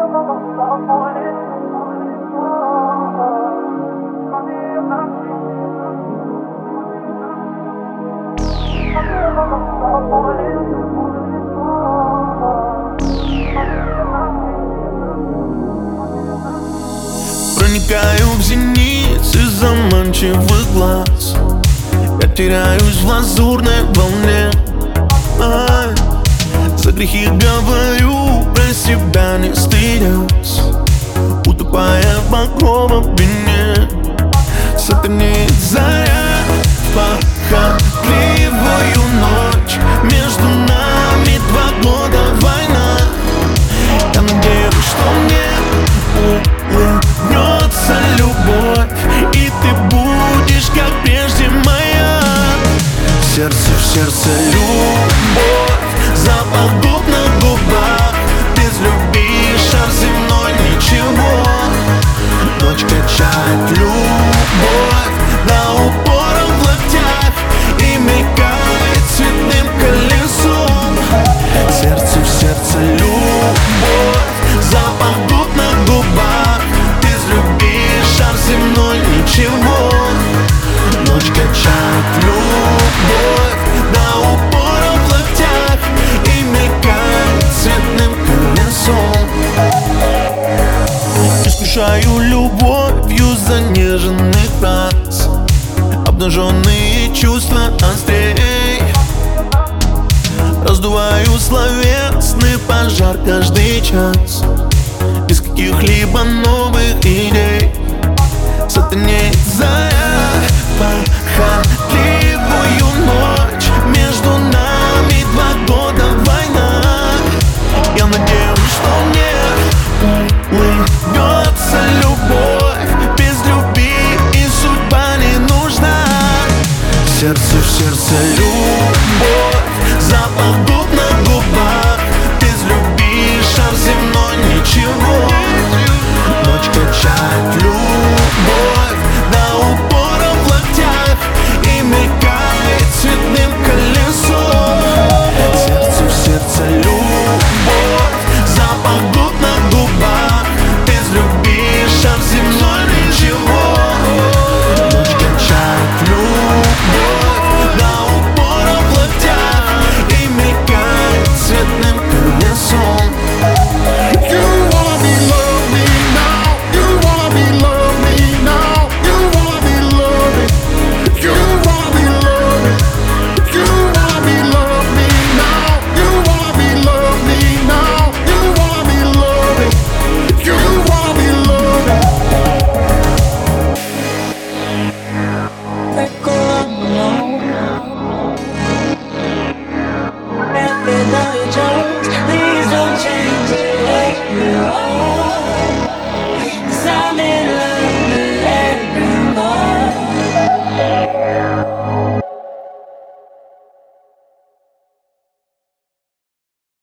Проникаю в зеницы заманчивых глаз. Я теряюсь в лазурной волне. За грехи говорю, про себя не стыдясь, утопая в багровом вине. Сатанеет заря в похотливую ночь. Между нами 2 года война. Я надеюсь, что мне улыбнется любовь, и ты будешь, как прежде, моя. Сердце в сердце любовь, запах губ на губах. Без любви шар земной ничего. Ночь качает любовь до упора в локтях и мелькает цветным колесом. Сердце в сердце любовь, запах губ на губах. Без любви шар земной ничего. Ночь качает любовь до упора в локтях и мелькает цветным колесом. Искушаю любовью занеженных фраз. Обнаженные чувства острей. Раздуваю словесный пожар каждый час. Без каких-либо новых идей. Сатанеет заря